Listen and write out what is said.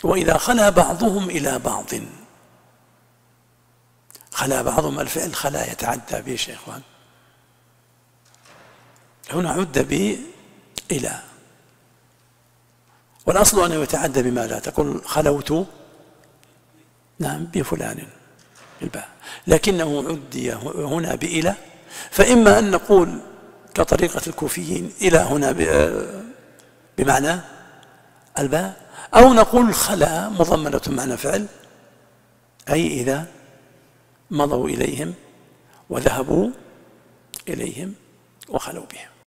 وإذا خلا بعضهم إلى بعض، خلا بعضهم، الفعل خلا يتعدى بإيش يا إخوان؟ هنا عد بإلى، والأصل أنه يتعدى بما لا تقول خلوت نعم بفلان بالباء، لكنه عدي هنا بإلى، فإما أن نقول كطريقة الكوفيين إلى هنا بمعنى الباء، أو نقول خلا مضمنة معنى فعل، أي إذا مضوا إليهم وذهبوا إليهم وخلوا بهم.